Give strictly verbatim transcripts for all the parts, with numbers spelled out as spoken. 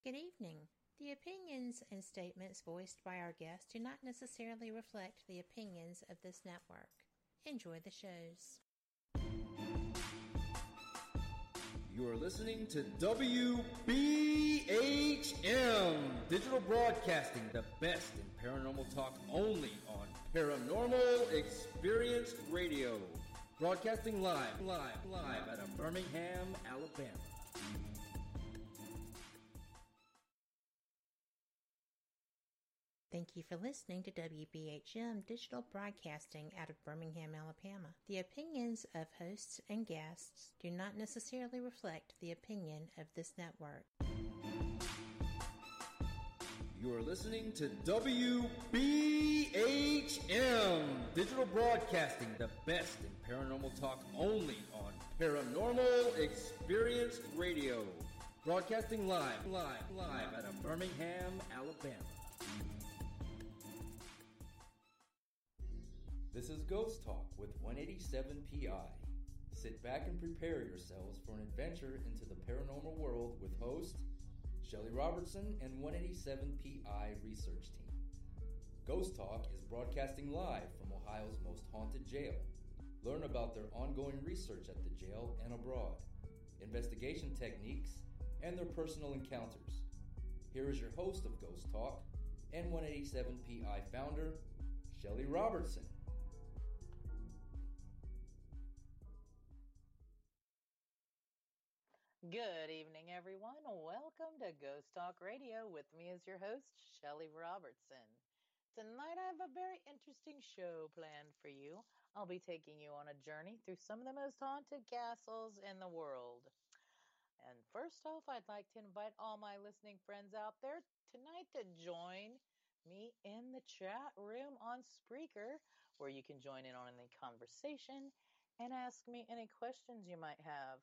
Good evening. The opinions and statements voiced by our guests do not necessarily reflect the opinions of this network. Enjoy the shows. You are listening to W B H M Digital Broadcasting, the best in paranormal talk only on Paranormal Experience Radio. Broadcasting live, live, live out of Birmingham, Alabama. Thank you for listening to W B H M Digital Broadcasting out of Birmingham, Alabama. The opinions of hosts and guests do not necessarily reflect the opinion of this network. You are listening to W B H M Digital Broadcasting, the best in paranormal talk only on Paranormal Experience Radio. Broadcasting live, live, live out of Birmingham, Alabama. This is Ghost Talk with one eighty-seven P I. Sit back and prepare yourselves for an adventure into the paranormal world with host Shelly Robertson and one eighty-seven P I research team. Ghost Talk is broadcasting live from Ohio's most haunted jail. Learn about their ongoing research at the jail and abroad, investigation techniques, and their personal encounters. Here is your host of Ghost Talk and one eighty-seven P I founder, Shelly Robertson. Good evening, everyone. Welcome to Ghost Talk Radio. With me is your host, Shelly Robertson. Tonight I have a very interesting show planned for you. I'll be taking you on a journey through some of the most haunted castles in the world. And first off, I'd like to invite all my listening friends out there tonight to join me in the chat room on Spreaker, where you can join in on the conversation and ask me any questions you might have.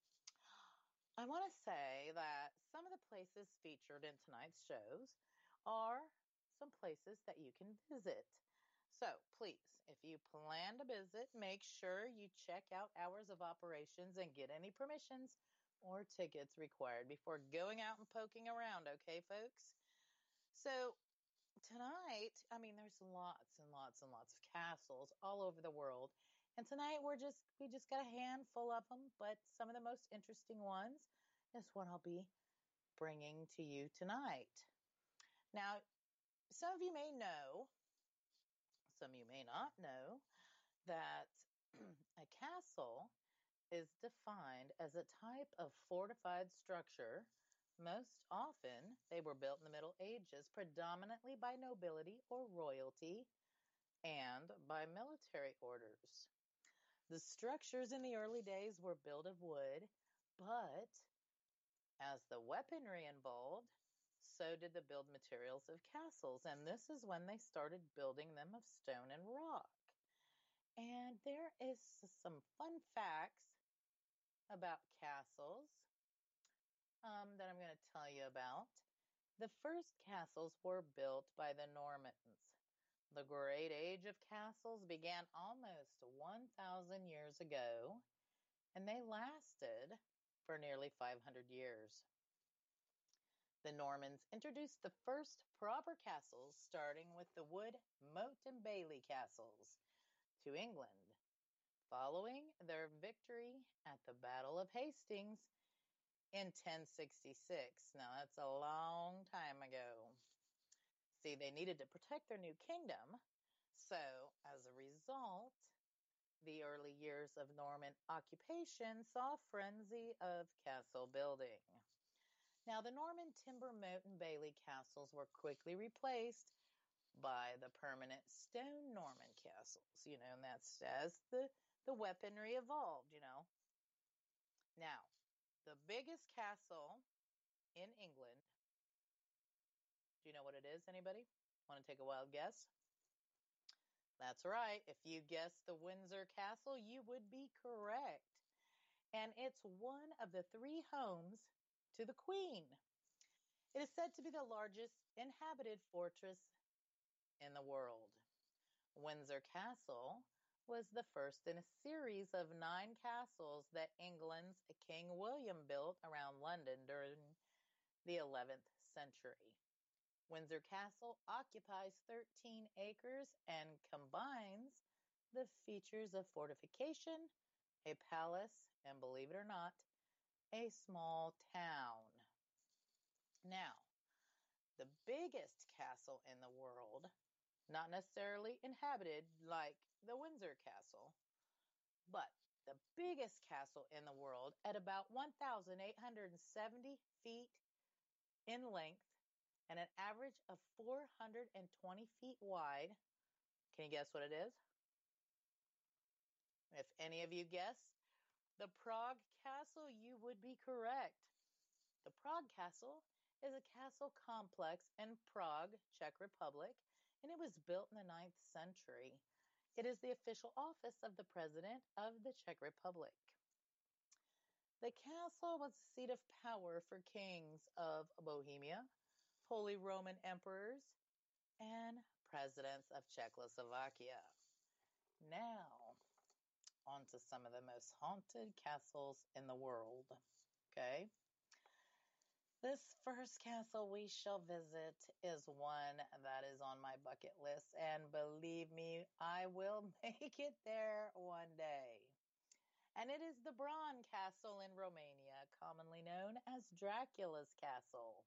I want to say that some of the places featured in tonight's shows are some places that you can visit. So please, if you plan to visit, make sure you check out hours of operations and get any permissions or tickets required before going out and poking around, okay, folks? So tonight, I mean, there's lots and lots and lots of castles all over the world. And tonight we're just, we just got a handful of them, but some of the most interesting ones is what I'll be bringing to you tonight. Now, some of you may know, some of you may not know, that a castle is defined as a type of fortified structure. Most often, they were built in the Middle Ages, predominantly by nobility or royalty and by military orders. The structures in the early days were built of wood, but as the weaponry evolved, so did the build materials of castles, and this is when they started building them of stone and rock. And there is some fun facts about castles um, that I'm going to tell you about. The first castles were built by the Normans. The Great Age of Castles began almost one thousand years ago, and they lasted for nearly five hundred years. The Normans introduced the first proper castles, starting with the wood moat and bailey castles, to England, following their victory at the Battle of Hastings in ten sixty-six. Now, that's a long time ago. See, they needed to protect their new kingdom, so as a result, the early years of Norman occupation saw a frenzy of castle building. Now, the Norman timber moat and bailey castles were quickly replaced by the permanent stone Norman castles, you know, and that's as the, the weaponry evolved, you know. Now, the biggest castle in England, do you know what it is, anybody? Want to take a wild guess? That's right. If you guessed the Windsor Castle, you would be correct. And it's one of the three homes to the Queen. It is said to be the largest inhabited fortress in the world. Windsor Castle was the first in a series of nine castles that England's King William built around London during the eleventh century. Windsor Castle occupies thirteen acres and combines the features of fortification, a palace, and believe it or not, a small town. Now, the biggest castle in the world, not necessarily inhabited like the Windsor Castle, but the biggest castle in the world at about one thousand eight hundred seventy feet in length and an average of four hundred twenty feet wide. Can you guess what it is? If any of you guess the Prague Castle, you would be correct. The Prague Castle is a castle complex in Prague, Czech Republic, and it was built in the ninth century. It is the official office of the President of the Czech Republic. The castle was the seat of power for kings of Bohemia, Holy Roman emperors, and presidents of Czechoslovakia. Now, on to some of the most haunted castles in the world. Okay? This first castle we shall visit is one that is on my bucket list, and believe me, I will make it there one day. And it is the Bran Castle in Romania, commonly known as Dracula's Castle.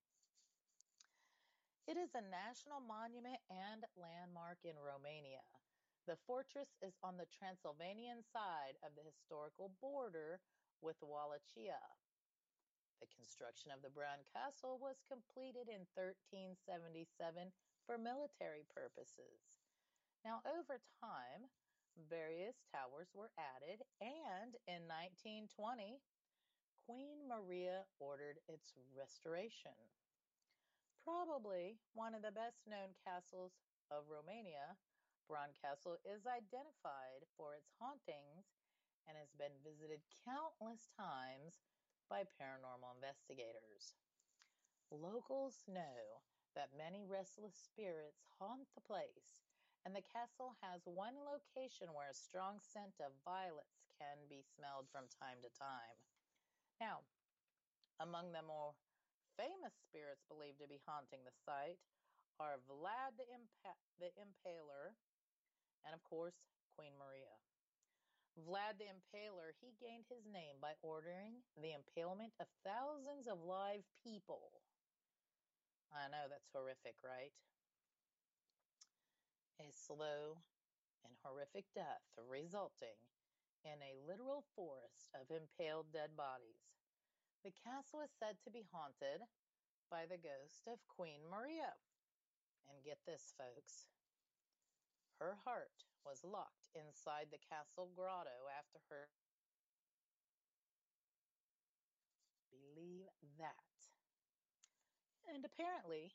It is a national monument and landmark in Romania. The fortress is on the Transylvanian side of the historical border with Wallachia. The construction of the Bran Castle was completed in thirteen seventy-seven for military purposes. Now, over time, various towers were added, and in nineteen twenty, Queen Maria ordered its restoration. Probably one of the best-known castles of Romania, Bran Castle is identified for its hauntings and has been visited countless times by paranormal investigators. Locals know that many restless spirits haunt the place, and the castle has one location where a strong scent of violets can be smelled from time to time. Now, among the more famous spirits believed to be haunting the site are Vlad the, Impa- the Impaler and, of course, Queen Maria. Vlad the Impaler, he gained his name by ordering the impalement of thousands of live people. I know, that's horrific, right? A slow and horrific death resulting in a literal forest of impaled dead bodies. The castle is said to be haunted by the ghost of Queen Maria. And get this, folks. Her heart was locked inside the castle grotto after her. Believe that. And apparently,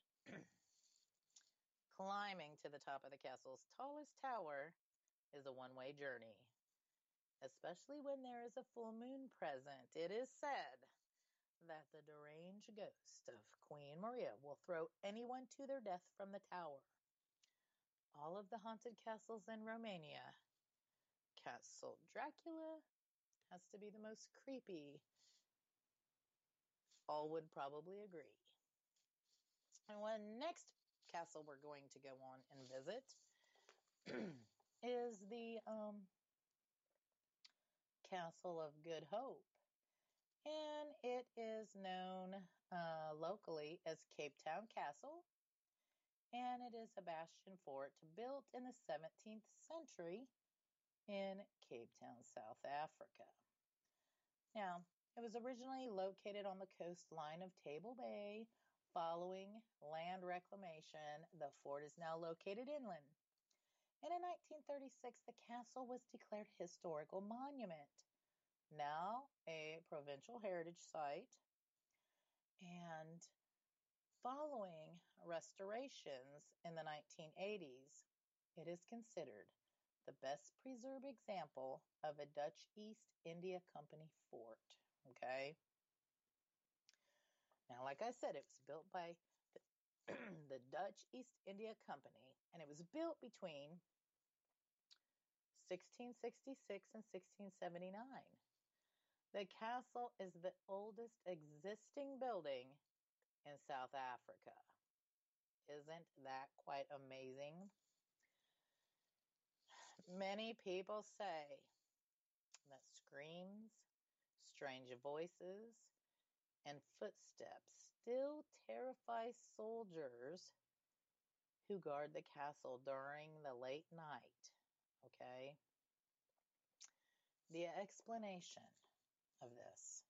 climbing to the top of the castle's tallest tower is a one-way journey. Especially when there is a full moon present, it is said that the deranged ghost of Queen Maria will throw anyone to their death from the tower. All of the haunted castles in Romania, Castle Dracula has to be the most creepy. All would probably agree. And one next castle we're going to go on and visit is the um, Castle of Good Hope. And it is known uh, locally as Cape Town Castle. And it is a bastion fort built in the seventeenth century in Cape Town, South Africa. Now, it was originally located on the coastline of Table Bay. Following land reclamation, the fort is now located inland. And in nineteen thirty-six, the castle was declared a historical monument, now a provincial heritage site. And following restorations in the nineteen eighties, it is considered the best preserved example of a Dutch East India Company fort. Okay? Now, like I said, it was built by the, the Dutch East India Company, and it was built between sixteen sixty-six and sixteen seventy-nine. The castle is the oldest existing building in South Africa. Isn't that quite amazing? Many people say that screams, strange voices, and footsteps still terrify soldiers who guard the castle during the late night. Okay? The explanation of this,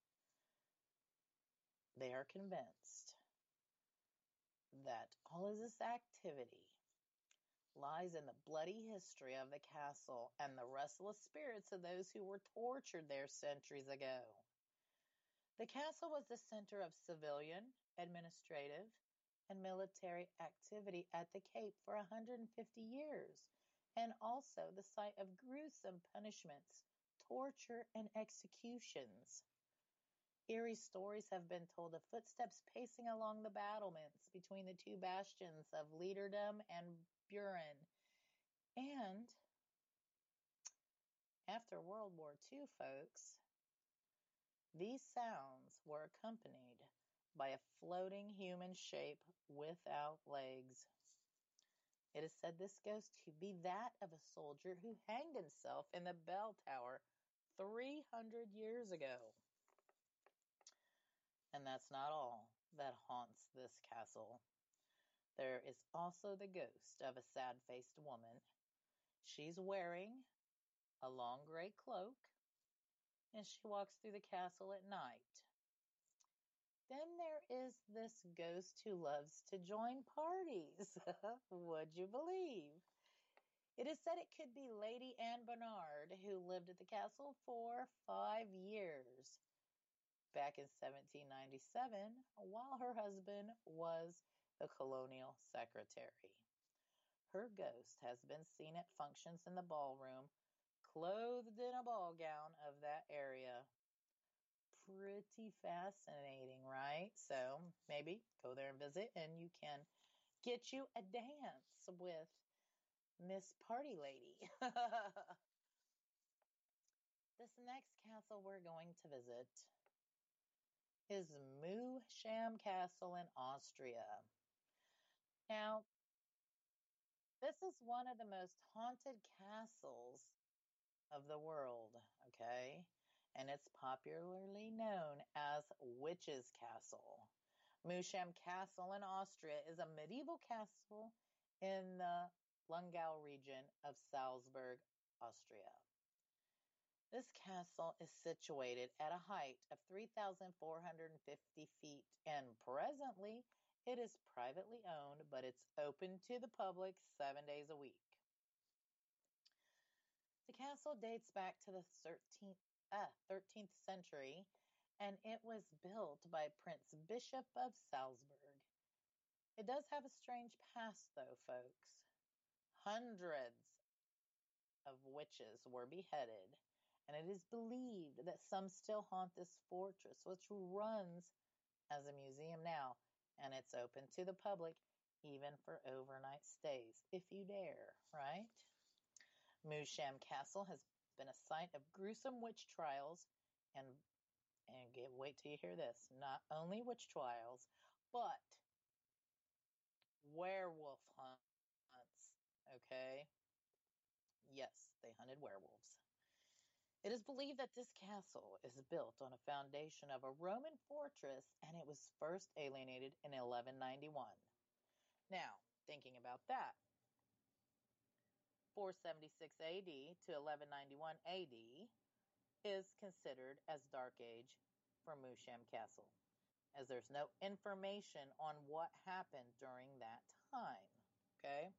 they are convinced that all of this activity lies in the bloody history of the castle and the restless spirits of those who were tortured there centuries ago. The castle was the center of civilian, administrative, and military activity at the Cape for one hundred fifty years, and also the site of gruesome punishments, torture, and executions. Eerie stories have been told of footsteps pacing along the battlements between the two bastions of Leederdam and Buren. And after World War Two, folks, these sounds were accompanied by a floating human shape without legs. It is said this ghost to be that of a soldier who hanged himself in the bell tower three hundred years ago. And that's not all that haunts this castle. There is also the ghost of a sad-faced woman. She's wearing a long gray cloak, and she walks through the castle at night. Then there is this ghost who loves to join parties. Would you believe? It is said it could be Lady Anne Bernard, who lived at the castle for five years back in seventeen ninety-seven, while her husband was the colonial secretary. Her ghost has been seen at functions in the ballroom, clothed in a ball gown of that area. Pretty fascinating, right? So maybe go there and visit, and you can get you a dance with Miss Party Lady. This next castle we're going to visit is Moosham Castle in Austria. Now, this is one of the most haunted castles of the world, okay? And it's popularly known as Witch's Castle. Moosham Castle in Austria is a medieval castle in the Lungau region of Salzburg, Austria. This castle is situated at a height of three thousand four hundred fifty feet, and presently it is privately owned, but it's open to the public seven days a week. The castle dates back to the thirteenth, uh, thirteenth century, and it was built by Prince Bishop of Salzburg. It does have a strange past, though, folks. Hundreds of witches were beheaded, and it is believed that some still haunt this fortress, which runs as a museum now, and it's open to the public even for overnight stays, if you dare, right? Moosham Castle has been a site of gruesome witch trials, and and get, wait till you hear this, not only witch trials, but werewolf hunts, okay? Yes, they hunted werewolves. It is believed that this castle is built on a foundation of a Roman fortress, and it was first alienated in eleven ninety-one. Now, thinking about that, four seventy-six A D to eleven ninety-one A D is considered as Dark Age for Moosham Castle, as there's no information on what happened during that time, okay?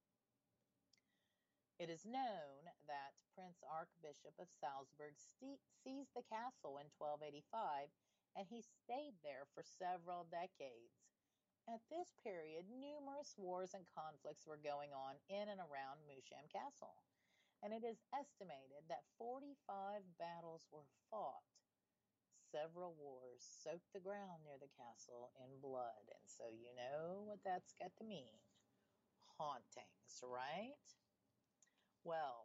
It is known that Prince Archbishop of Salzburg seized the castle in twelve eighty-five, and he stayed there for several decades. At this period, numerous wars and conflicts were going on in and around Moosham Castle, and it is estimated that forty-five battles were fought. Several wars soaked the ground near the castle in blood, and so you know what that's got to mean. Hauntings, right? Well,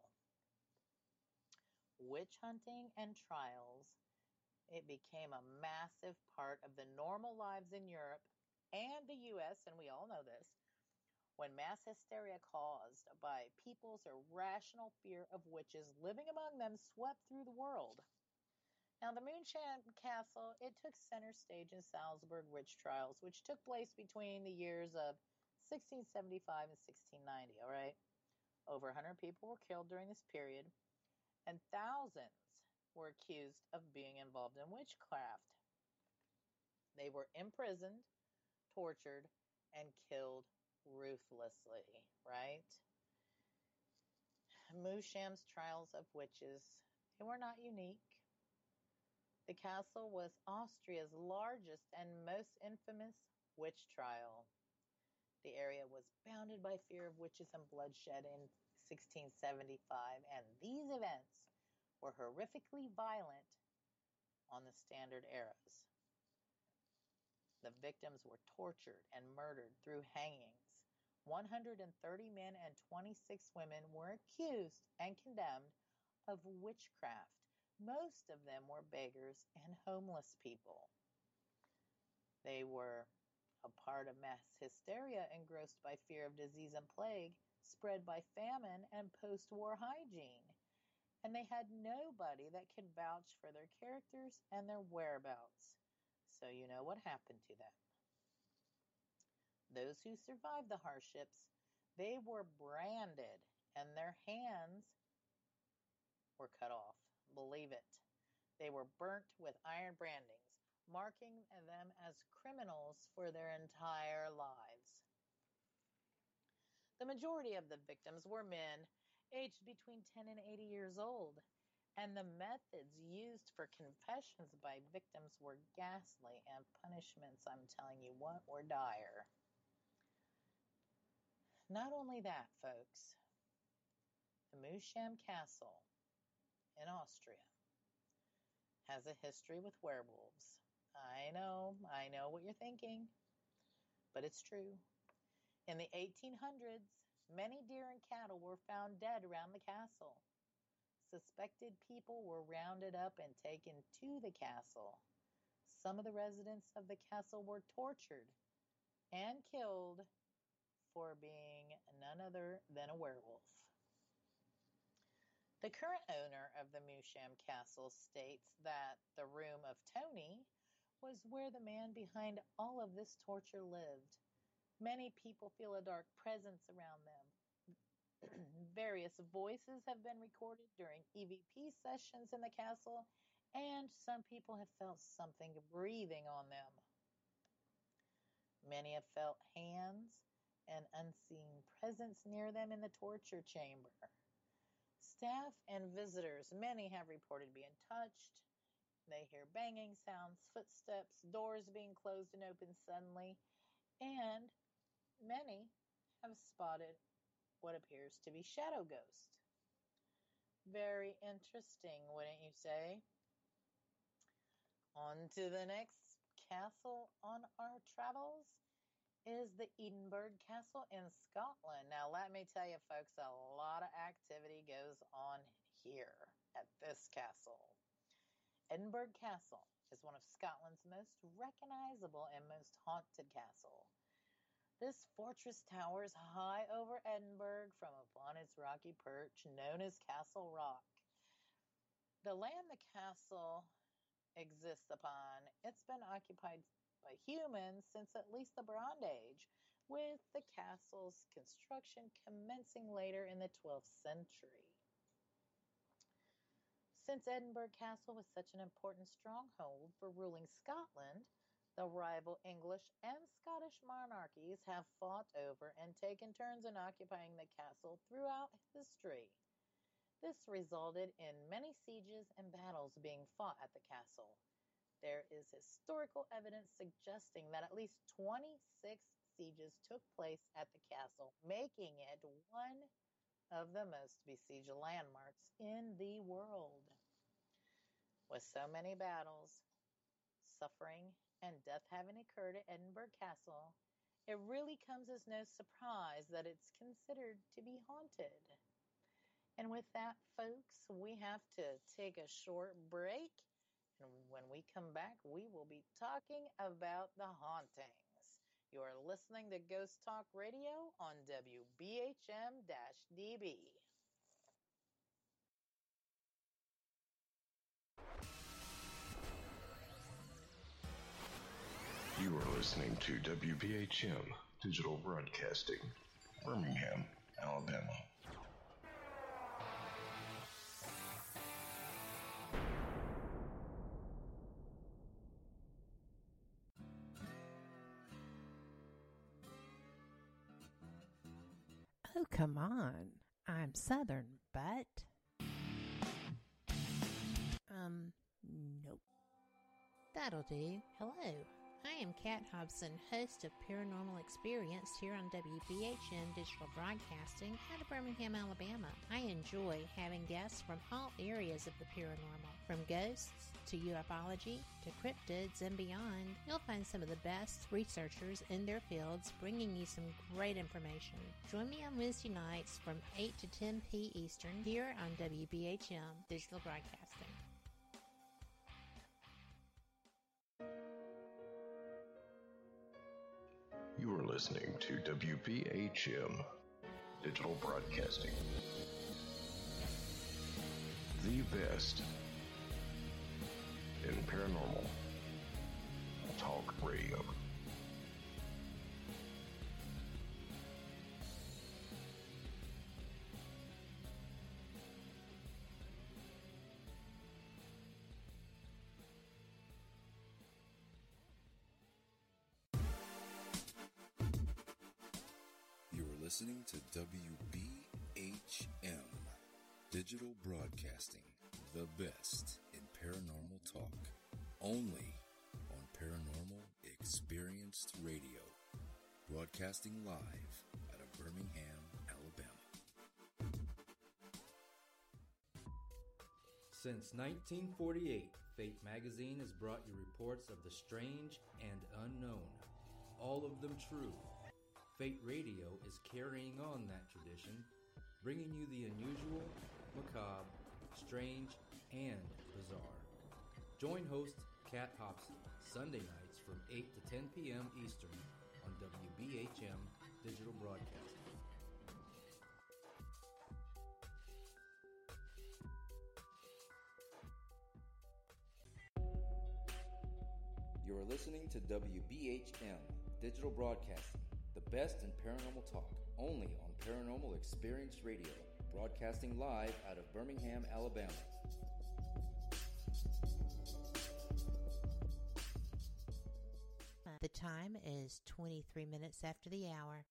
witch hunting and trials, it became a massive part of the normal lives in Europe and the U S, and we all know this, when mass hysteria caused by people's irrational fear of witches living among them swept through the world. Now, the Moonsham Castle, it took center stage in Salzburg witch trials, which took place between the years of sixteen seventy-five and sixteen ninety, all right? Over one hundred people were killed during this period, and thousands were accused of being involved in witchcraft. They were imprisoned, tortured, and killed ruthlessly, right? Moonsham's trials of witches, they were not unique. The castle was Austria's largest and most infamous witch trial. The area was bounded by fear of witches and bloodshed in sixteen seventy-five, and these events were horrifically violent on the standard eras. The victims were tortured and murdered through hangings. one hundred thirty men and twenty-six women were accused and condemned of witchcraft. Most of them were beggars and homeless people. They were a part of mass hysteria engrossed by fear of disease and plague, spread by famine and post-war hygiene. And they had nobody that could vouch for their characters and their whereabouts. So you know what happened to them. Those who survived the hardships, they were branded and their hands were cut off. Believe it. They were burnt with iron brandings, marking them as criminals for their entire lives. The majority of the victims were men aged between ten and eighty years old, and the methods used for confessions by victims were ghastly, and punishments, I'm telling you what, were dire. Not only that, folks, the Moonsham Castle in Austria has a history with werewolves. I know, I know what you're thinking, but it's true. In the eighteen hundreds, many deer and cattle were found dead around the castle. Suspected people were rounded up and taken to the castle. Some of the residents of the castle were tortured and killed for being none other than a werewolf. The current owner of the Moonsham Castle states that the room of Tony was where the man behind all of this torture lived. Many people feel a dark presence around them. Various voices have been recorded during E V P sessions in the castle, and some people have felt something breathing on them. Many have felt hands and unseen presence near them in the torture chamber. Staff and visitors, many have reported being touched. They hear banging sounds, footsteps, doors being closed and opened suddenly, and many have spotted what appears to be shadow ghosts. Very interesting, wouldn't you say? On to the next castle on our travels is the Edinburgh Castle in Scotland. Now, let me tell you, folks, a lot of activity goes on here at this castle. Edinburgh Castle is one of Scotland's most recognizable and most haunted castle. This fortress towers high over Edinburgh from upon its rocky perch, known as Castle Rock. The land the castle exists upon, it's been occupied by humans since at least the Bronze Age, with the castle's construction commencing later in the twelfth century. Since Edinburgh Castle was such an important stronghold for ruling Scotland, the rival English and Scottish monarchies have fought over and taken turns in occupying the castle throughout history. This resulted in many sieges and battles being fought at the castle. There is historical evidence suggesting that at least twenty-six sieges took place at the castle, making it one of the most besieged landmarks in the world. With so many battles, suffering, and death having occurred at Edinburgh Castle, it really comes as no surprise that it's considered to be haunted. And with that, folks, we have to take a short break. And when we come back, we will be talking about the hauntings. You're listening to Ghost Talk Radio on W B H M D B. You are listening to W B H M Digital Broadcasting, Birmingham, Alabama. Oh, come on. I'm Southern, but... Um, nope. That'll do. Hello. I am Kat Hobson, host of Paranormal Experience here on W B H M Digital Broadcasting out of Birmingham, Alabama. I enjoy having guests from all areas of the paranormal, from ghosts to ufology to cryptids and beyond. You'll find some of the best researchers in their fields bringing you some great information. Join me on Wednesday nights from eight to ten p.m. Eastern here on W B H M Digital Broadcasting. You are listening to W B H M Digital Broadcasting, the best in paranormal talk radio. Listening to W B H M Digital Broadcasting, the best in paranormal talk, only on Paranormal Experienced Radio, broadcasting live out of Birmingham, Alabama. Since nineteen forty-eight, Fate Magazine has brought you reports of the strange and unknown, all of them true. Fate Radio is carrying on that tradition, bringing you the unusual, macabre, strange, and bizarre. Join host Kat Hobson Sunday nights from eight to ten p.m. Eastern on W B H M Digital Broadcasting. You are listening to W B H M Digital Broadcasting, the best in paranormal talk, only on Paranormal Experience Radio, broadcasting live out of Birmingham, Alabama. The time is twenty-three minutes after the hour.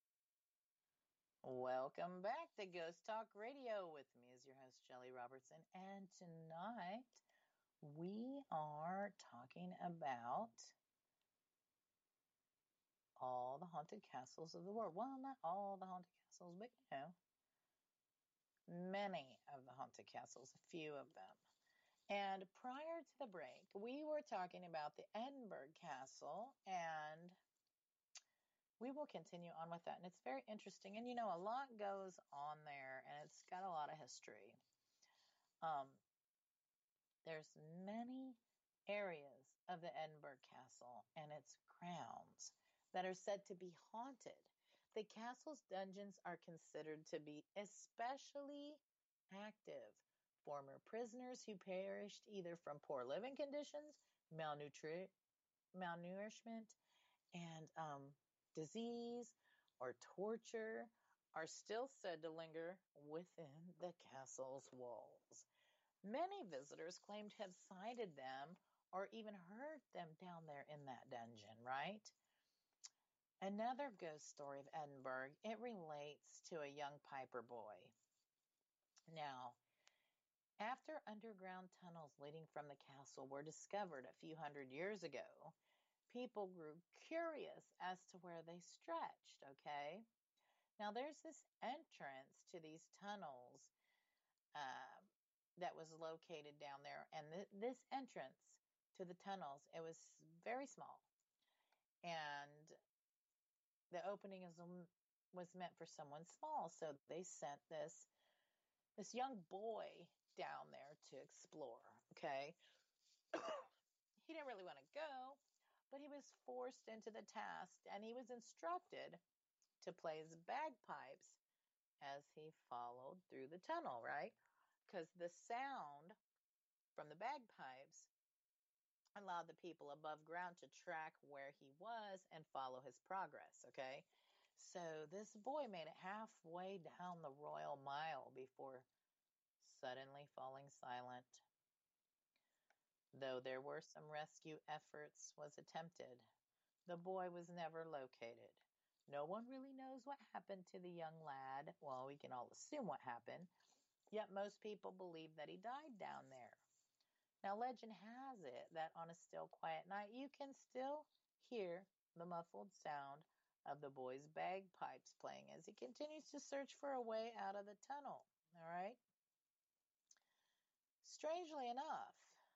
Welcome back to Ghost Talk Radio with me as your host, Shelley Robertson. And tonight we are talking about all the haunted castles of the world. Well, not all the haunted castles, but you know, many of the haunted castles, a few of them. And prior to the break, we were talking about the Edinburgh Castle, and we will continue on with that. And it's very interesting. And you know, a lot goes on there, and it's got a lot of history. Um, there's many areas of the Edinburgh Castle and its grounds that are said to be haunted. The castle's dungeons are considered to be especially active. Former prisoners who perished either from poor living conditions, malnutri- malnourishment, and um, disease or torture are still said to linger within the castle's walls. Many visitors claim to have sighted them or even heard them down there in that dungeon, right? Another ghost story of Edinburgh, it relates to a young piper boy. Now, after underground tunnels leading from the castle were discovered a few hundred years ago, people grew curious as to where they stretched, okay? Now, there's this entrance to these tunnels uh, that was located down there, and th- this entrance to the tunnels, it was very small. And the opening is, was meant for someone small, so they sent this this young boy down there to explore, okay? He didn't really want to go, but he was forced into the task and he was instructed to play his bagpipes as he followed through the tunnel, right? Because the sound from the bagpipes allowed the people above ground to track where he was and follow his progress, okay? So this boy made it halfway down the Royal Mile before suddenly falling silent. Though there were some rescue efforts was attempted, the boy was never located. No one really knows what happened to the young lad. Well, we can all assume what happened, yet most people believe that he died down there. Now, legend has it that on a still, quiet night, you can still hear the muffled sound of the boy's bagpipes playing as he continues to search for a way out of the tunnel. All right? Strangely enough,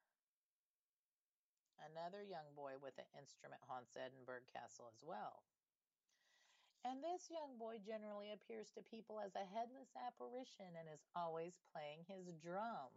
another young boy with an instrument haunts Edinburgh Castle as well. And this young boy generally appears to people as a headless apparition and is always playing his drum.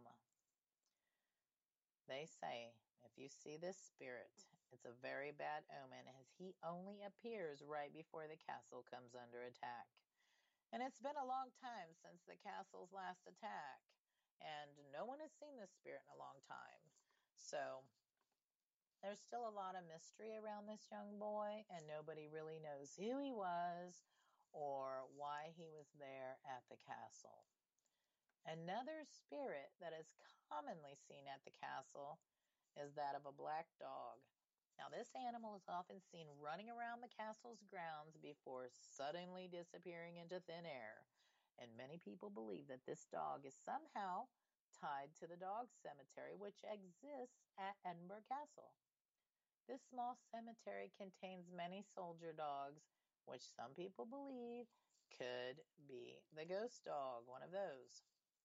They say, if you see this spirit, it's a very bad omen as he only appears right before the castle comes under attack. And it's been a long time since the castle's last attack, and no one has seen this spirit in a long time. So there's still a lot of mystery around this young boy, and nobody really knows who he was or why he was there at the castle. Another spirit that is commonly seen at the castle is that of a black dog. Now, this animal is often seen running around the castle's grounds before suddenly disappearing into thin air, and many people believe that this dog is somehow tied to the dog cemetery which exists at Edinburgh Castle. This small cemetery contains many soldier dogs, which some people believe could be the ghost dog, one of those.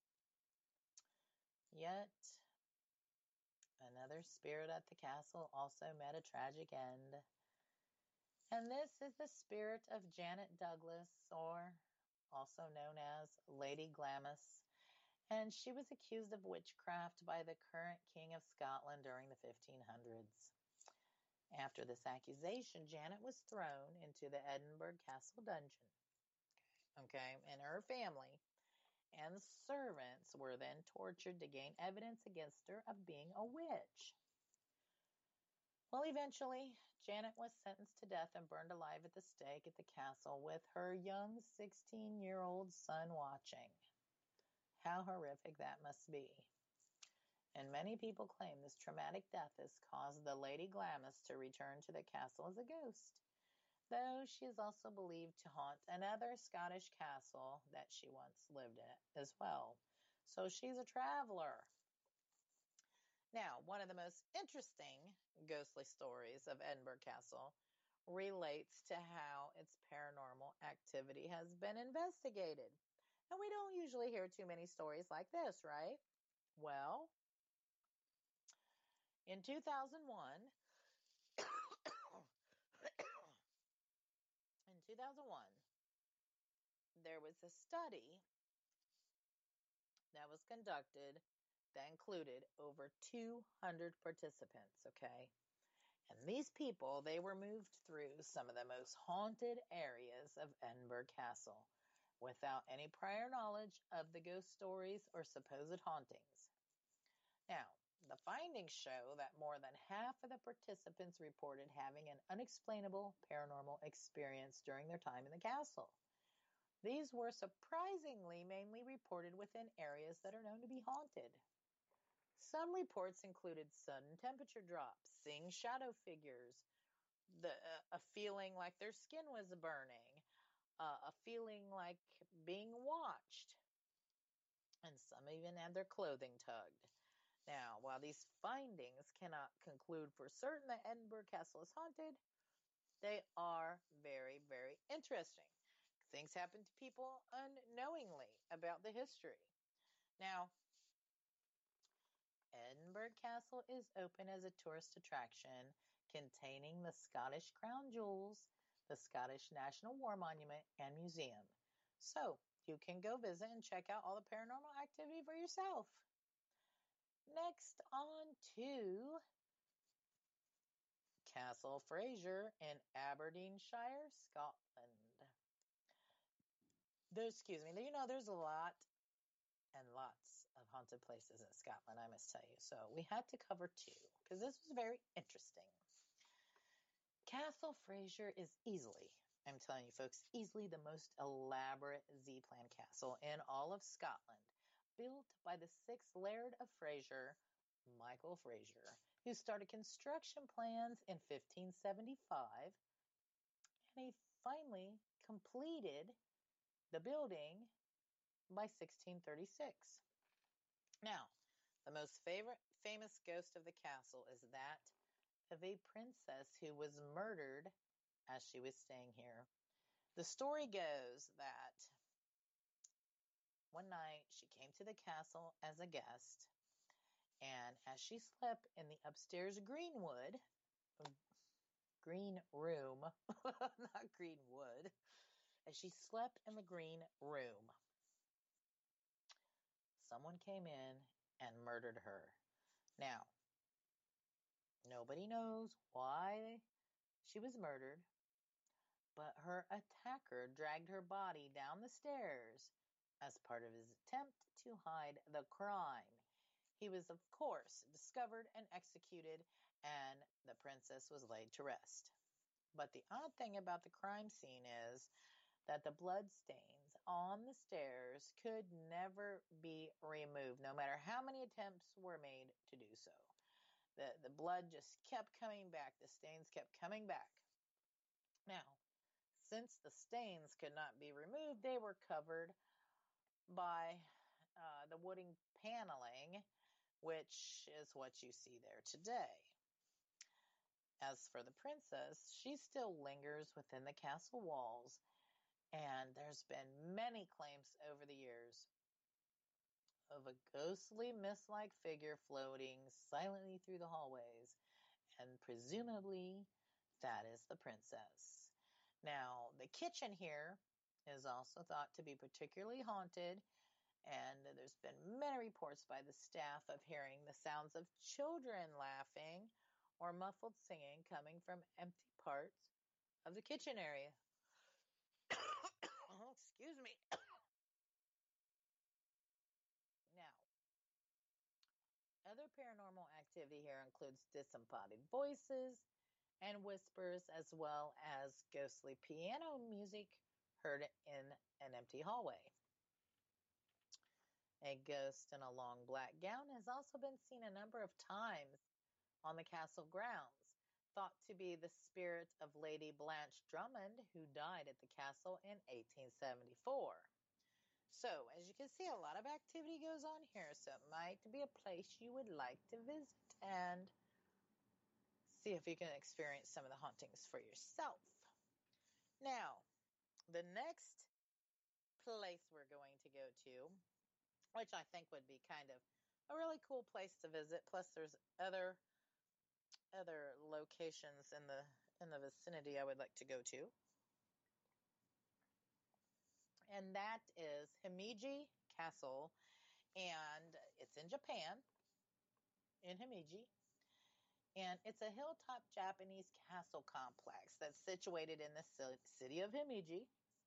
Yet, another spirit at the castle also met a tragic end. And this is the spirit of Janet Douglas, or also known as Lady Glamis. And she was accused of witchcraft by the current King of Scotland during the fifteen hundreds. After this accusation, Janet was thrown into the Edinburgh Castle dungeon. Okay, and her family and servants were then tortured to gain evidence against her of being a witch. Well, eventually, Janet was sentenced to death and burned alive at the stake at the castle with her young sixteen-year-old son watching. How horrific that must be. And many people claim this traumatic death has caused the Lady Glamis to return to the castle as a ghost, though she is also believed to haunt another Scottish castle that she once lived in as well. So she's a traveler. Now, one of the most interesting ghostly stories of Edinburgh Castle relates to how its paranormal activity has been investigated. And we don't usually hear too many stories like this, right? Well, in two thousand one, in two thousand one, there was a study that was conducted that included over two hundred participants, okay? And these people, they were moved through some of the most haunted areas of Edinburgh Castle without any prior knowledge of the ghost stories or supposed hauntings. Now, the findings show that more than half of the participants reported having an unexplainable paranormal experience during their time in the castle. These were surprisingly mainly reported within areas that are known to be haunted. Some reports included sudden temperature drops, seeing shadow figures, the, uh, a feeling like their skin was burning, uh, a feeling like being watched, and some even had their clothing tugged. Now, while these findings cannot conclude for certain that Edinburgh Castle is haunted, they are very, very interesting. Things happen to people unknowingly about the history. Now, Edinburgh Castle is open as a tourist attraction containing the Scottish Crown Jewels, the Scottish National War Monument, and Museum. So, you can go visit and check out all the paranormal activity for yourself. Next on to Castle Fraser in Aberdeenshire, Scotland. There, excuse me, you know, there's a lot and lots of haunted places in Scotland, I must tell you. So we had to cover two because this was very interesting. Castle Fraser is easily, I'm telling you folks, easily the most elaborate Z-plan castle in all of Scotland, built by the sixth Laird of Fraser, Michael Fraser, who started construction plans in fifteen seventy-five, and he finally completed the building by sixteen thirty-six. Now, the most favorite, famous ghost of the castle is that of a princess who was murdered as she was staying here. The story goes that one night she came to the castle as a guest, and as she slept in the upstairs greenwood, green room, not greenwood, as she slept in the green room, someone came in and murdered her. Now, nobody knows why she was murdered, but her attacker dragged her body down the stairs as part of his attempt to hide the crime. He was, of course, discovered and executed, and the princess was laid to rest. But the odd thing about the crime scene is that the blood stains on the stairs could never be removed, no matter how many attempts were made to do so. The, the blood just kept coming back. The stains kept coming back. Now, since the stains could not be removed, they were covered by uh, the wooden paneling, which is what you see there today. As for the princess, she still lingers within the castle walls, and there's been many claims over the years of a ghostly mist-like figure floating silently through the hallways, and presumably that is the princess. Now, the kitchen here is also thought to be particularly haunted, and there's been many reports by the staff of hearing the sounds of children laughing or muffled singing coming from empty parts of the kitchen area. Oh, excuse me. Now, other paranormal activity here includes disembodied voices and whispers, as well as ghostly piano music heard in an empty hallway. A ghost in a long black gown has also been seen a number of times on the castle grounds, thought to be the spirit of Lady Blanche Drummond, who died at the castle in eighteen seventy-four. So, as you can see, a lot of activity goes on here, so it might be a place you would like to visit and see if you can experience some of the hauntings for yourself. Now, the next place we're going to go to, which I think would be kind of a really cool place to visit, plus there's other other locations in the in the vicinity I would like to go to. And that is Himeji Castle, and it's in Japan, in Himeji. And it's a hilltop Japanese castle complex that's situated in the city of Himeji.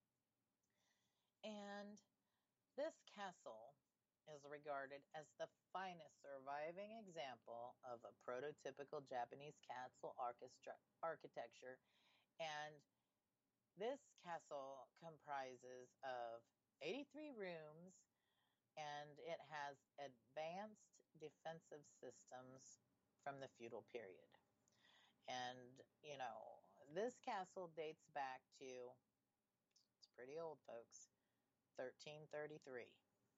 And this castle is regarded as the finest surviving example of a prototypical Japanese castle architecture. And this castle comprises of eighty-three rooms, and it has advanced defensive systems from the feudal period. And, you know, this castle dates back to, it's pretty old, folks, thirteen thirty-three.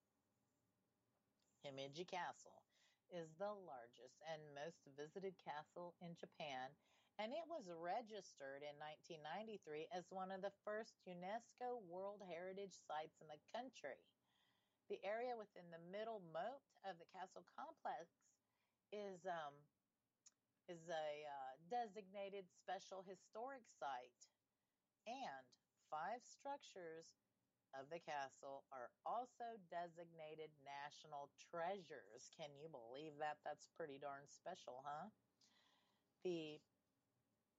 Himeji Castle is the largest and most visited castle in Japan, and it was registered in nineteen ninety-three as one of the first UNESCO World Heritage Sites in the country. The area within the middle moat of the castle complex is um, is a uh, designated special historic site, and five structures of the castle are also designated national treasures. Can you believe that? That's pretty darn special, huh? The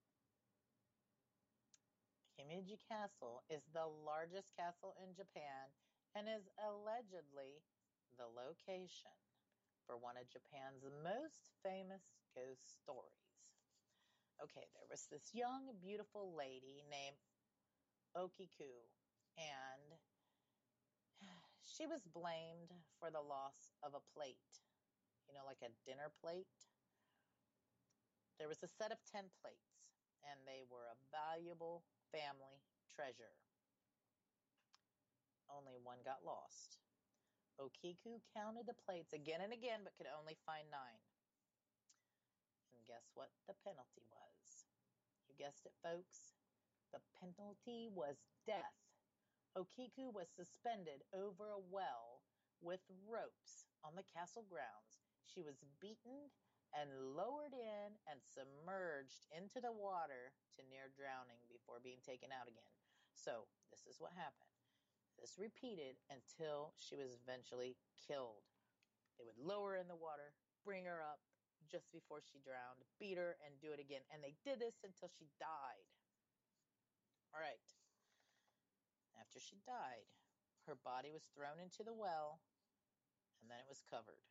Himeji Castle is the largest castle in Japan and is allegedly the location for one of Japan's most famous ghost stories. Okay, there was this young, beautiful lady named Okiku, and she was blamed for the loss of a plate, you know, like a dinner plate. There was a set of ten plates, and they were a valuable family treasure. Only one got lost. Okiku counted the plates again and again, but could only find nine. And guess what the penalty was? You guessed it, folks. The penalty was death. Okiku was suspended over a well with ropes on the castle grounds. She was beaten and lowered in and submerged into the water to near drowning before being taken out again. So this is what happened. This repeated until she was eventually killed. They would lower her in the water, bring her up just before she drowned, beat her, and do it again. And they did this until she died. All right. After she died, her body was thrown into the well, and then it was covered.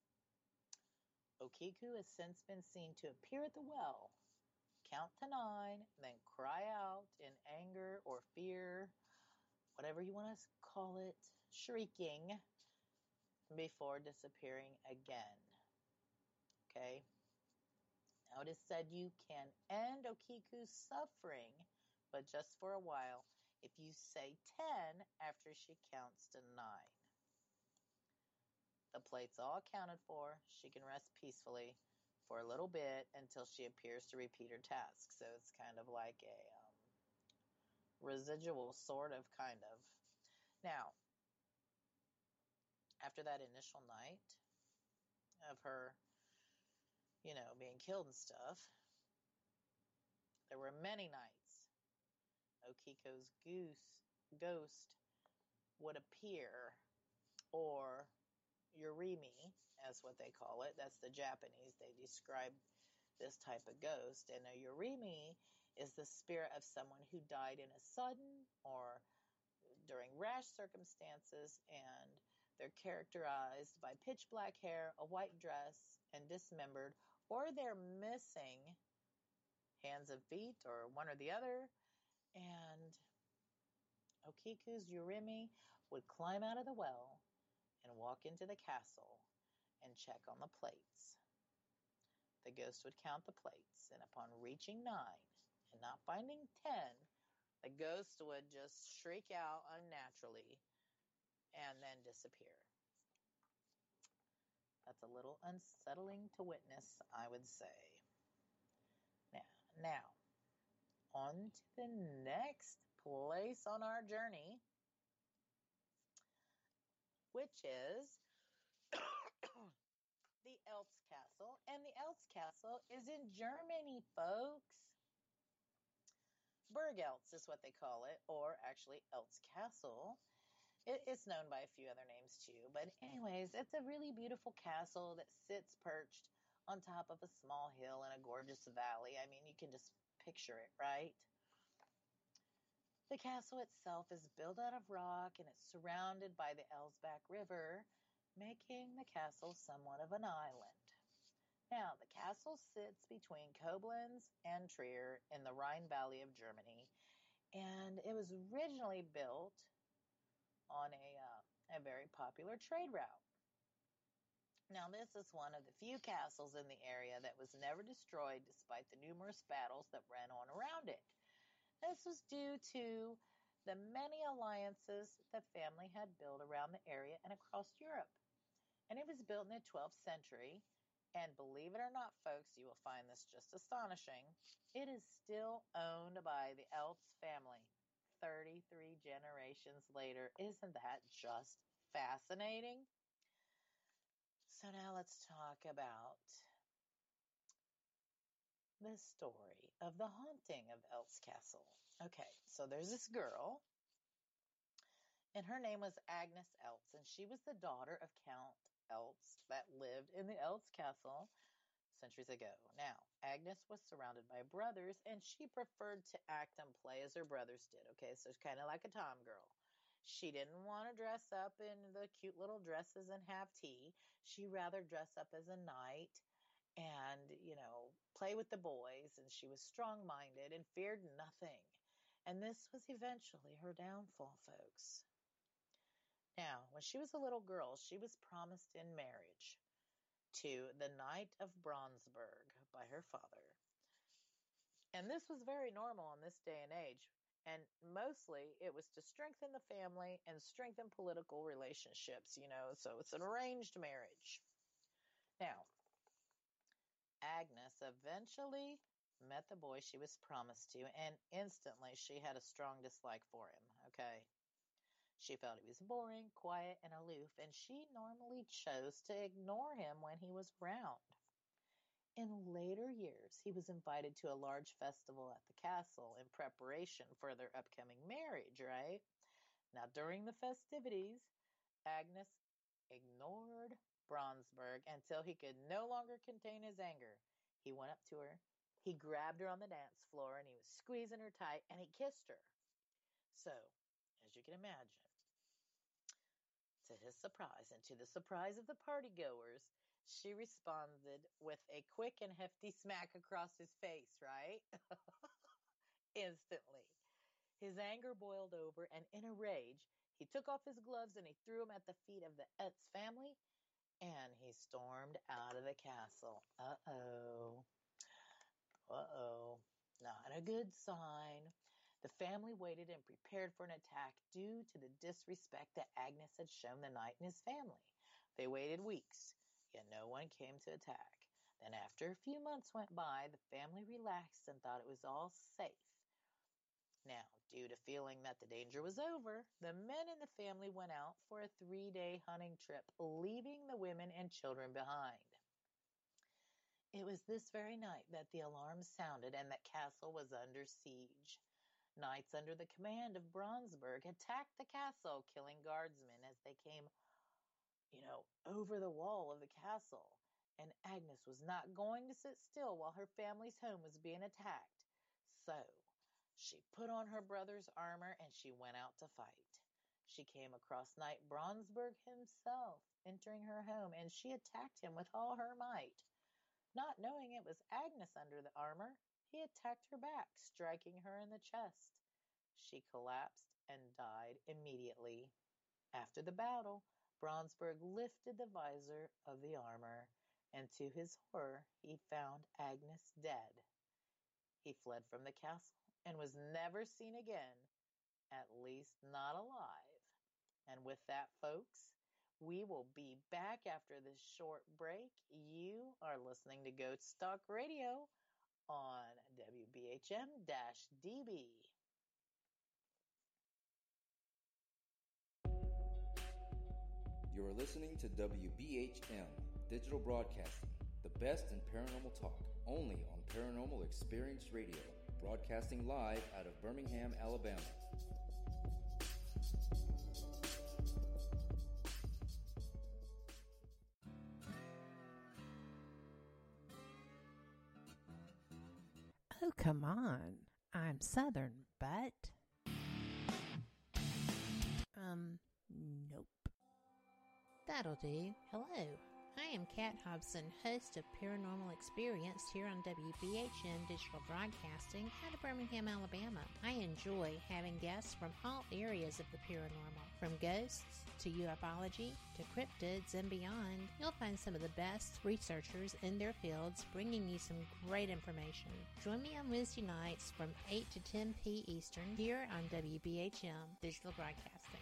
Okiku has since been seen to appear at the well, count to nine, then cry out in anger or fear, whatever you want to call it, shrieking, before disappearing again. Okay? Now it is said you can end Okiku's suffering, but just for a while, if you say ten after she counts to nine. The plates all accounted for, she can rest peacefully for a little bit until she appears to repeat her task. So it's kind of like a um, residual, sort of, kind of. Now, after that initial night of her, you know, being killed and stuff, there were many nights Okiko's goose, ghost would appear, or Yurimi, as what they call it. That's the Japanese. They describe this type of ghost. And a Yurimi is the spirit of someone who died in a sudden or during rash circumstances, and they're characterized by pitch black hair, a white dress, and dismembered, or they're missing hands and feet, or one or the other. And Okiku's Yurimi would climb out of the well and walk into the castle and check on the plates. The ghost would count the plates, and upon reaching nine and not finding ten, the ghost would just shriek out unnaturally and then disappear. That's a little unsettling to witness, I would say. Now, now, on to the next place on our journey, which is the Eltz Castle. And the Eltz Castle is in Germany, folks. Burg-Eltz is what they call it, or actually Eltz Castle. It, it's known by a few other names too. But anyways, it's a really beautiful castle that sits perched on top of a small hill in a gorgeous valley. I mean, you can just picture it, right? The castle itself is built out of rock, and it's surrounded by the Elsbach River, making the castle somewhat of an island. Now, the castle sits between Koblenz and Trier in the Rhine Valley of Germany, and it was originally built on a, uh, a very popular trade route. Now, this is one of the few castles in the area that was never destroyed despite the numerous battles that ran on around it. This was due to the many alliances the family had built around the area and across Europe. And it was built in the twelfth century, and believe it or not, folks, you will find this just astonishing. It is still owned by the Eltz family thirty-three generations later. Isn't that just fascinating? So now let's talk about the story of the haunting of Eltz Castle. Okay, so there's this girl, and her name was Agnes Eltz, and she was the daughter of Count Eltz that lived in the Eltz Castle centuries ago. Now, Agnes was surrounded by brothers, and she preferred to act and play as her brothers did, okay? So it's kind of like a tom girl. She didn't want to dress up in the cute little dresses and have tea. She rather dress up as a knight and, you know, play with the boys. And she was strong-minded and feared nothing. And this was eventually her downfall, folks. Now, when she was a little girl, she was promised in marriage to the Knight of Braunsberg by her father. And this was very normal in this day and age. And mostly it was to strengthen the family and strengthen political relationships, you know, so it's an arranged marriage. Now, Agnes eventually met the boy she was promised to, and instantly she had a strong dislike for him, okay? She felt he was boring, quiet, and aloof, and she normally chose to ignore him when he was around. In later years, he was invited to a large festival at the castle in preparation for their upcoming marriage, right? Now, during the festivities, Agnes ignored Braunsberg until he could no longer contain his anger. He went up to her, he grabbed her on the dance floor, and he was squeezing her tight, and he kissed her. So, as you can imagine, to his surprise and to the surprise of the partygoers, she responded with a quick and hefty smack across his face, right? Instantly. His anger boiled over, and in a rage, he took off his gloves and he threw them at the feet of the Etz family, and he stormed out of the castle. Uh-oh. Uh-oh. Not a good sign. The family waited and prepared for an attack due to the disrespect that Agnes had shown the knight and his family. They waited weeks, yet no one came to attack. Then after a few months went by, the family relaxed and thought it was all safe. Now, due to feeling that the danger was over, the men in the family went out for a three-day hunting trip, leaving the women and children behind. It was this very night that the alarm sounded and that castle was under siege. Knights under the command of Braunsberg attacked the castle, killing guardsmen as they came, you know, over the wall of the castle. And Agnes was not going to sit still while her family's home was being attacked. So, she put on her brother's armor and she went out to fight. She came across Knight Braunsberg himself, entering her home, and she attacked him with all her might. Not knowing it was Agnes under the armor, he attacked her back, striking her in the chest. She collapsed and died immediately. After the battle, Braunsberg lifted the visor of the armor, and to his horror, he found Agnes dead. He fled from the castle and was never seen again, at least not alive. And with that, folks, we will be back after this short break. You are listening to Ghost Talk Radio on W B H M D B. You are listening to W B H M Digital Broadcasting, the best in paranormal talk, only on Paranormal Experience Radio, broadcasting live out of Birmingham, Alabama. Oh, come on. I'm Southern, but... Um, nope. That'll do. Hello. I am Kat Hobson, host of Paranormal Experience here on W B H M Digital Broadcasting out of Birmingham, Alabama. I enjoy having guests from all areas of the paranormal, from ghosts to ufology to cryptids and beyond. You'll find some of the best researchers in their fields bringing you some great information. Join me on Wednesday nights from eight to ten p.m. Eastern here on W B H M Digital Broadcasting.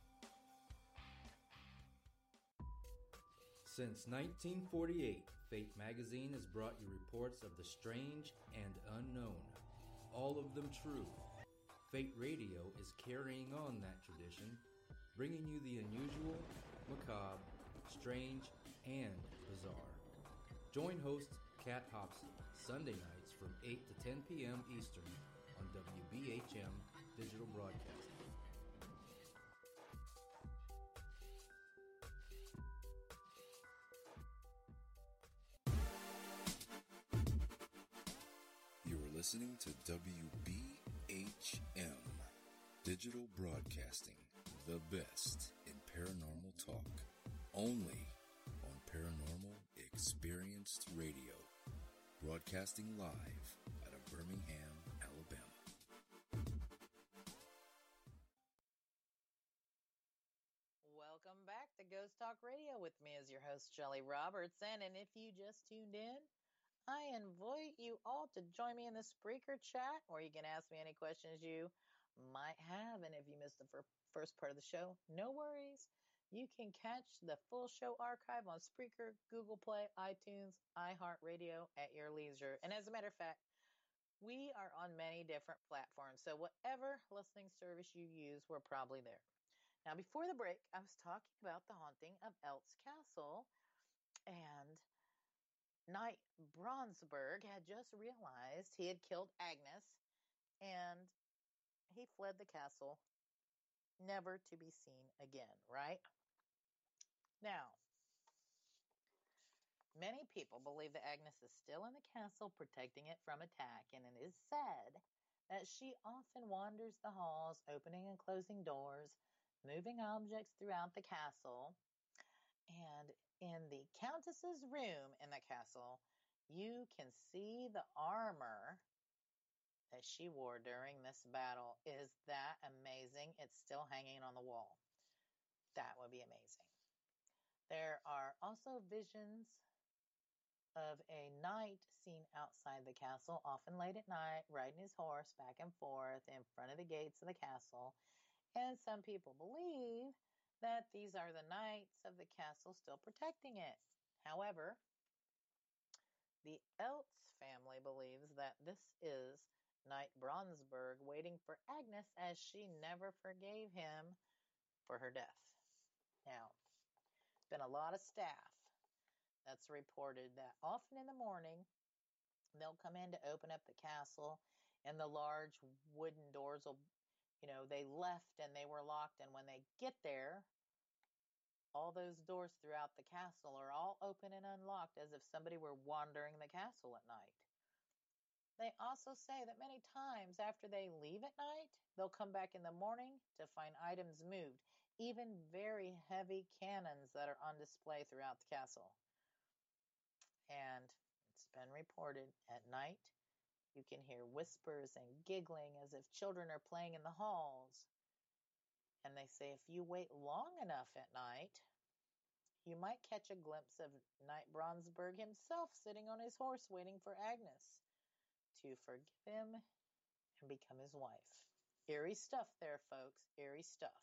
Since nineteen forty-eight, Fate magazine has brought you reports of the strange and unknown, all of them true. Fate Radio is carrying on that tradition, bringing you the unusual, macabre, strange, and bizarre. Join host Kat Hobson Sunday nights from eight to ten p.m. Eastern on W B H M Digital Broadcasting. listening to W B H M, Digital Broadcasting, the best in paranormal talk, only on Paranormal Experienced Radio, broadcasting live out of Birmingham, Alabama. Welcome back to Ghost Talk Radio. With me as your host, Shelley Robertson. And if you just tuned in, I invite you all to join me in the Spreaker chat, where you can ask me any questions you might have. And if you missed the fir- first part of the show, no worries. You can catch the full show archive on Spreaker, Google Play, iTunes, iHeartRadio at your leisure. And as a matter of fact, we are on many different platforms. So whatever listening service you use, we're probably there. Now, before the break, I was talking about the haunting of Eltz Castle, and Knight Bronsberg had just realized he had killed Agnes, and he fled the castle, never to be seen again, right? Now, many people believe that Agnes is still in the castle, protecting it from attack, and it is said that she often wanders the halls, opening and closing doors, moving objects throughout the castle. And in the Countess's room in the castle, you can see the armor that she wore during this battle. Is that amazing? It's still hanging on the wall. That would be amazing. There are also visions of a knight seen outside the castle, often late at night, riding his horse back and forth in front of the gates of the castle. And some people believe that these are the knights of the castle still protecting it. However, the Eltz family believes that this is Knight Bronsberg waiting for Agnes, as she never forgave him for her death. Now, been a lot of staff that's reported that often in the morning, they'll come in to open up the castle, and the large wooden doors will, you know, they left and they were locked. And when they get there, all those doors throughout the castle are all open and unlocked, as if somebody were wandering the castle at night. They also say that many times after they leave at night, they'll come back in the morning to find items moved, even very heavy cannons that are on display throughout the castle. And it's been reported at night, you can hear whispers and giggling as if children are playing in the halls. And they say if you wait long enough at night, you might catch a glimpse of Knight Bronsberg himself sitting on his horse waiting for Agnes to forgive him and become his wife. Eerie stuff there, folks. Eerie stuff.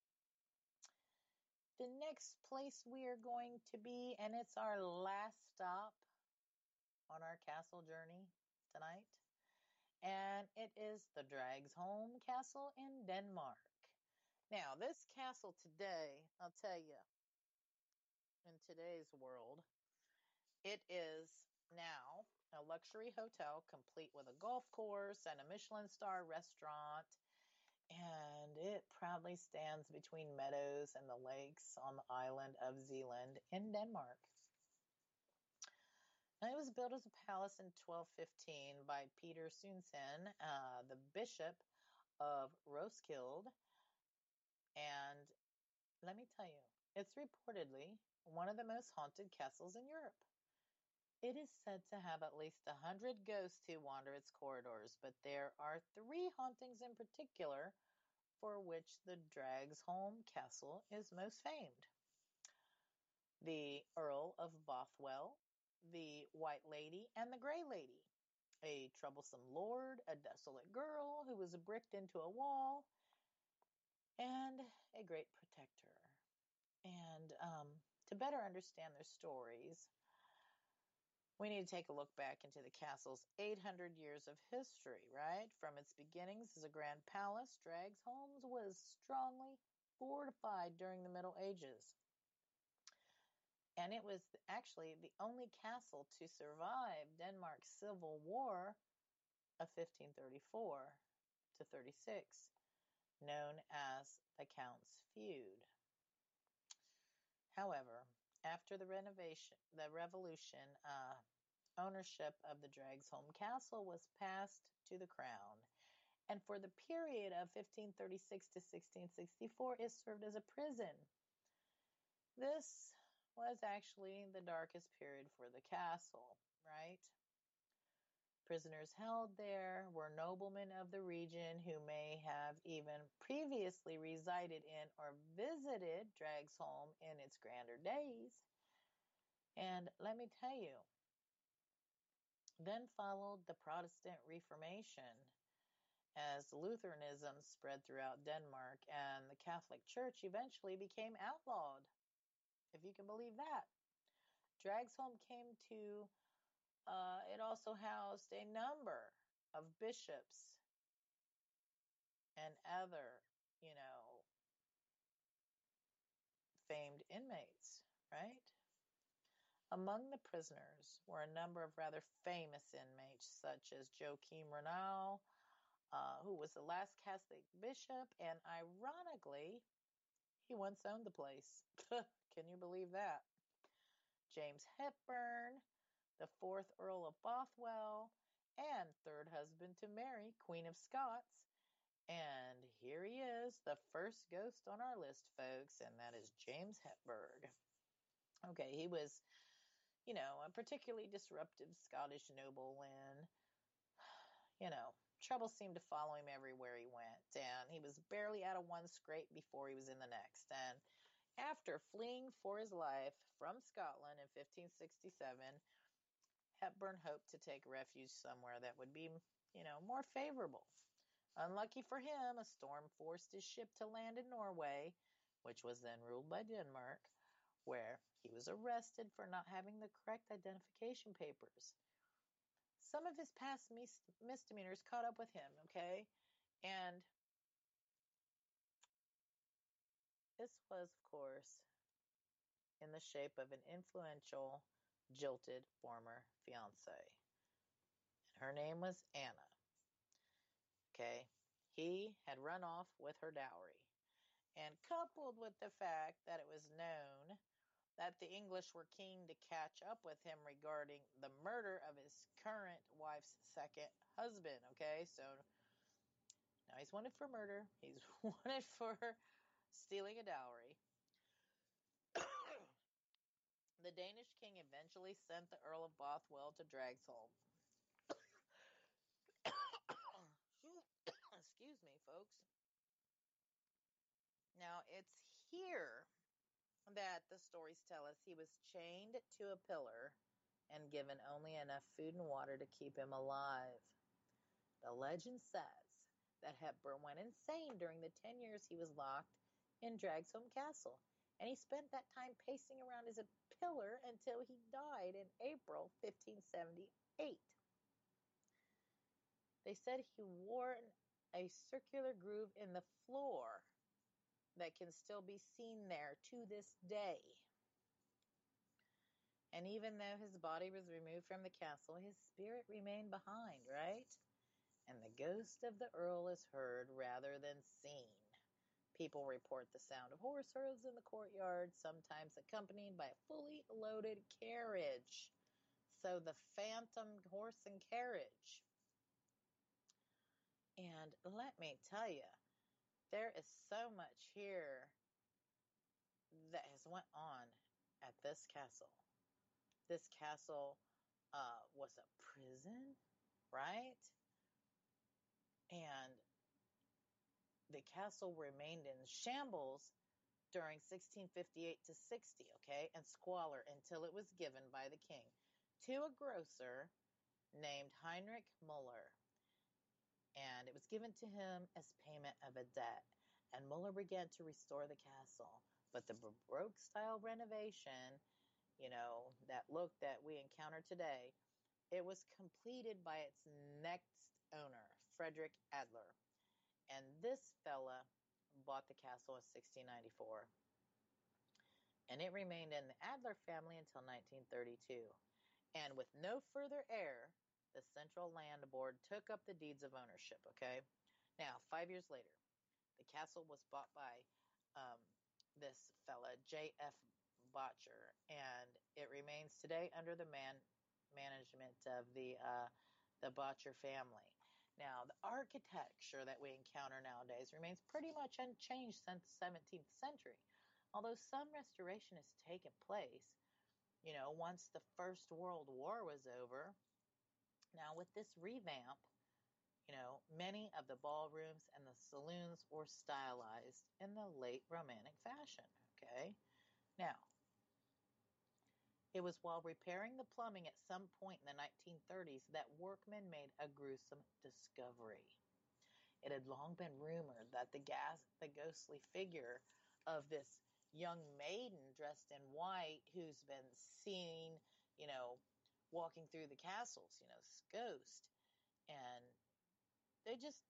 The next place we are going to be, and it's our last stop on our castle journey tonight, and it is the Dragsholm Castle in Denmark. Now, this castle today, I'll tell you, in today's world, it is now a luxury hotel complete with a golf course and a Michelin star restaurant, and it proudly stands between meadows and the lakes on the island of Zealand in Denmark. Now, it was built as a palace in twelve fifteen by Peter Sunsen, uh, the bishop of Roskilde, and let me tell you, it's reportedly one of the most haunted castles in Europe. It is said to have at least a hundred ghosts who wander its corridors, but there are three hauntings in particular for which the Dragsholm Castle is most famed. The Earl of Bothwell, the White Lady, and the Grey Lady. A troublesome lord, a desolate girl who was bricked into a wall, and a great protector. And um, to better understand their stories, we need to take a look back into the castle's eight hundred years of history, right? From its beginnings as a grand palace, Dragsholm was strongly fortified during the Middle Ages. And it was actually the only castle to survive Denmark's Civil War of fifteen thirty-four to thirty-six, known as the Count's Feud. However, after the renovation, the revolution, uh, ownership of the Dragsholm Castle was passed to the crown, and for the period of fifteen thirty-six to sixteen sixty-four, it served as a prison. This was actually the darkest period for the castle, right? Prisoners held there were noblemen of the region who may have even previously resided in or visited Dragsholm in its grander days. And let me tell you, then followed the Protestant Reformation as Lutheranism spread throughout Denmark and the Catholic Church eventually became outlawed, if you can believe that. Dragsholm came to, uh, it also housed a number of bishops and other, you know, famed inmates, right? Among the prisoners were a number of rather famous inmates, such as Joachim Renaud, uh, who was the last Catholic bishop, and ironically, he once owned the place. Can you believe that? James Hepburn, the fourth Earl of Bothwell, and third husband to Mary, Queen of Scots. And here he is, the first ghost on our list, folks, and that is James Hepburn. Okay, he was, you know, a particularly disruptive Scottish noble, and, you know, trouble seemed to follow him everywhere he went, and he was barely out of one scrape before he was in the next. And after fleeing for his life from Scotland in fifteen sixty-seven, Hepburn hoped to take refuge somewhere that would be, you know, more favorable. Unlucky for him, a storm forced his ship to land in Norway, which was then ruled by Denmark, where he was arrested for not having the correct identification papers. Some of his past mis- misdemeanors caught up with him, okay? And this was, of course, in the shape of an influential, jilted former fiancée. And her name was Anna. Okay? He had run off with her dowry. And coupled with the fact that it was known that the English were keen to catch up with him regarding the murder of his current wife's second husband, okay? So now he's wanted for murder. He's wanted for stealing a dowry. The Danish king eventually sent the Earl of Bothwell to Dragsholm. Excuse me, folks. Now, it's here that the stories tell us he was chained to a pillar and given only enough food and water to keep him alive. The legend says that Hepburn went insane during the ten years he was locked in Dragsholm Castle, and he spent that time pacing around as a pillar until he died in April fifteen seventy-eight. They said he wore a circular groove in the floor that can still be seen there to this day. And even though his body was removed from the castle, his spirit remained behind, right? And the ghost of the Earl is heard rather than seen. People report the sound of horse hooves in the courtyard, sometimes accompanied by a fully loaded carriage. So the phantom horse and carriage. And let me tell you, there is so much here that has went on at this castle. This castle uh, was a prison, right? And the castle remained in shambles during sixteen fifty-eight to sixty, okay, and squalor until it was given by the king to a grocer named Heinrich Müller. And it was given to him as payment of a debt. And Müller began to restore the castle. But the Baroque-style renovation, you know, that look that we encounter today, it was completed by its next owner, Frederick Adler. And this fella bought the castle in sixteen ninety-four. And it remained in the Adler family until nineteen thirty-two. And with no further heir, the Central Land Board took up the deeds of ownership, okay? Now, five years later, the castle was bought by um, this fella, J F Botcher, and it remains today under the man management of the uh, the Botcher family. Now, the architecture that we encounter nowadays remains pretty much unchanged since the seventeenth century, although some restoration has taken place, you know, once the First World War was over. Now, with this revamp, you know, many of the ballrooms and the saloons were stylized in the late Romantic fashion, okay? Now, it was while repairing the plumbing at some point in the nineteen thirties that workmen made a gruesome discovery. It had long been rumored that the, gas, the ghostly figure of this young maiden dressed in white who's been seen, you know, walking through the castles, you know, this ghost. And they just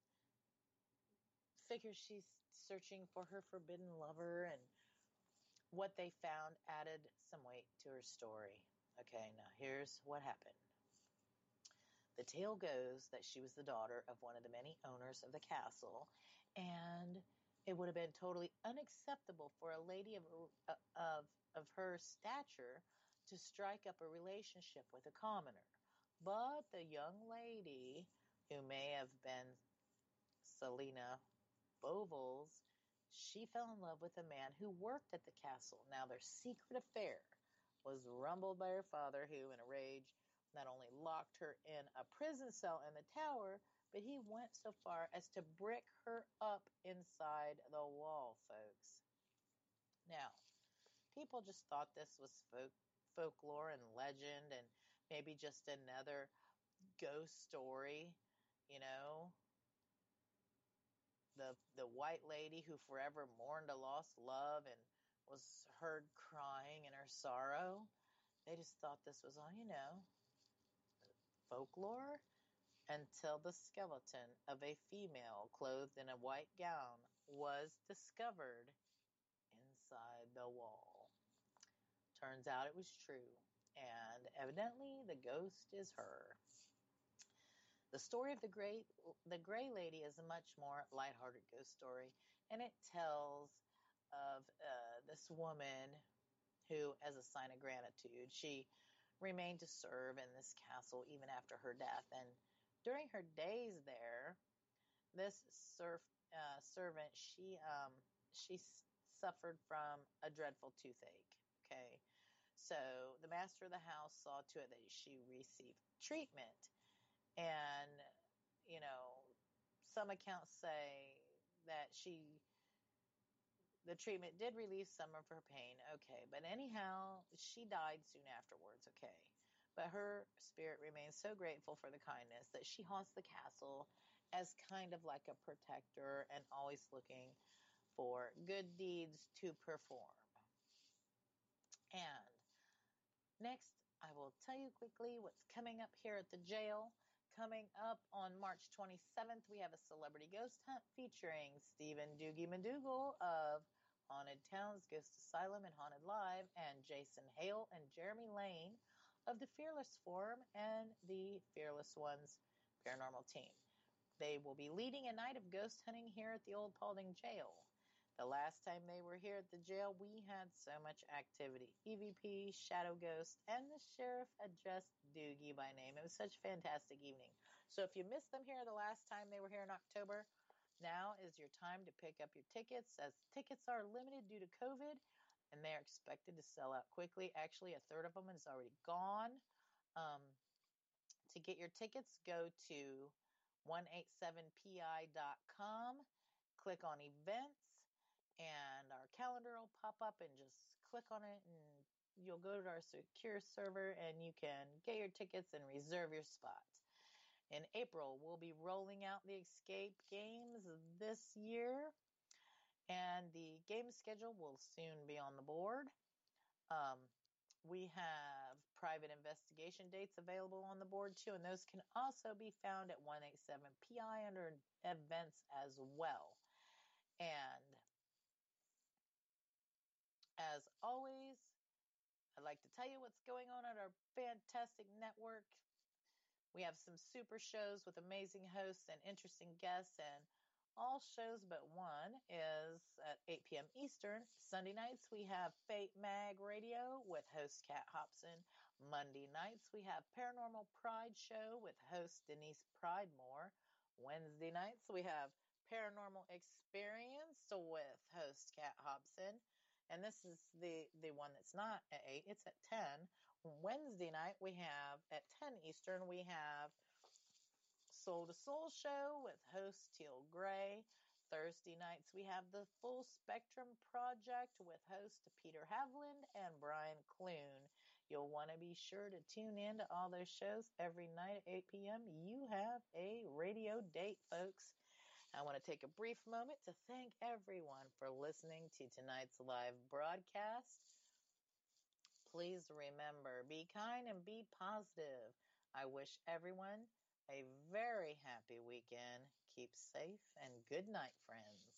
figure she's searching for her forbidden lover, and what they found added some weight to her story. Okay, now here's what happened. The tale goes that she was the daughter of one of the many owners of the castle, and it would have been totally unacceptable for a lady of, of, of her stature to strike up a relationship with a commoner. But the young lady, who may have been Selina Bovels, she fell in love with a man who worked at the castle. Now, their secret affair was rumbled by her father, who, in a rage, not only locked her in a prison cell in the tower, but he went so far as to brick her up inside the wall, folks. Now, people just thought this was folk, folklore and legend and maybe just another ghost story, you know. The, the white lady who forever mourned a lost love and was heard crying in her sorrow. They just thought this was all, you know, folklore, until the skeleton of a female clothed in a white gown was discovered inside the wall. Turns out it was true, and evidently the ghost is her. The story of the gray, the gray lady is a much more lighthearted ghost story, and it tells of uh, this woman who, as a sign of gratitude, she remained to serve in this castle even after her death. And during her days there, this serf, uh, servant, she um, she suffered from a dreadful toothache. Okay, so the master of the house saw to it that she received treatment. And, you know, some accounts say that she, the treatment did relieve some of her pain. Okay. But anyhow, she died soon afterwards. Okay. But her spirit remains so grateful for the kindness that she haunts the castle as kind of like a protector and always looking for good deeds to perform. And next, I will tell you quickly what's coming up here at the jail. Coming up on March twenty-seventh, we have a celebrity ghost hunt featuring Stephen Doogie McDougal of Haunted Towns Ghost Asylum and Haunted Live, and Jason Hale and Jeremy Lane of the Fearless Forum and the Fearless Ones Paranormal Team. They will be leading a night of ghost hunting here at the Old Paulding Jail. The last time they were here at the jail, we had so much activity. E V P, Shadow Ghost, and the sheriff addressed Doogie by name. It was such a fantastic evening. So if you missed them here the last time they were here in October, now is your time to pick up your tickets, as tickets are limited due to COVID, and they are expected to sell out quickly. Actually, a third of them is already gone. Um, to get your tickets, go to one eighty-seven P I dot com, click on events, and our calendar will pop up, and just click on it and you'll go to our secure server and you can get your tickets and reserve your spot. In April, we'll be rolling out the Escape games this year, and the game schedule will soon be on the board. Um, we have private investigation dates available on the board too, and those can also be found at one eighty-seven P I under events as well. And as always, I'd like to tell you what's going on at our fantastic network. We have some super shows with amazing hosts and interesting guests, and all shows but one is at eight p.m. Eastern. Sunday nights, we have Fate Mag Radio with host Kat Hobson. Monday nights, we have Paranormal Pride Show with host Denise Pridemore. Wednesday nights, we have Paranormal Experience with host Kat Hobson. And this is the, the one that's not at eight, it's at ten. Wednesday night, we have, at ten Eastern, we have Soul to Soul Show with host Teal Gray. Thursday nights, we have the Full Spectrum Project with host Peter Havland and Brian Clune. You'll want to be sure to tune in to all those shows every night at eight p.m. You have a radio date, folks. I want to take a brief moment to thank everyone for listening to tonight's live broadcast. Please remember, be kind and be positive. I wish everyone a very happy weekend. Keep safe and good night, friends.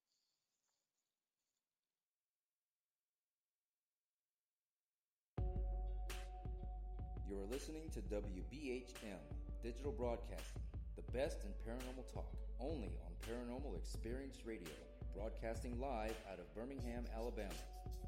You are listening to W B H M Digital Broadcasting, the best in paranormal talk, only on Paranormal Experience Radio, broadcasting live out of Birmingham, Alabama.